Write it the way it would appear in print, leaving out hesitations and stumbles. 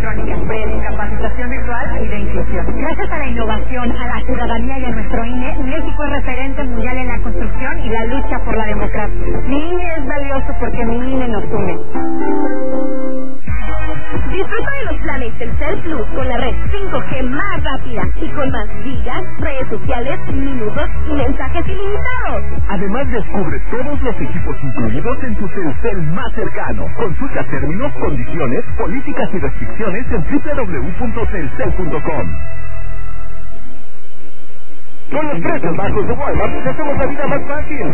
electrónica, de capacitación virtual y de inclusión. Gracias a la innovación, a la ciudadanía y a nuestro INE, México es referente mundial en la construcción y la lucha por la democracia. Mi INE es valioso porque mi INE nos une. Disfruta de los planes Telcel Plus con la red 5G más rápida y con más gigas, redes sociales, minutos y mensajes ilimitados. Además, descubre todos los equipos incluidos en tu Telcel más cercano. Consulta términos, condiciones, políticas y restricciones en www.telcel.com. Con los precios bajos de Walmart, te hacemos la vida más fácil.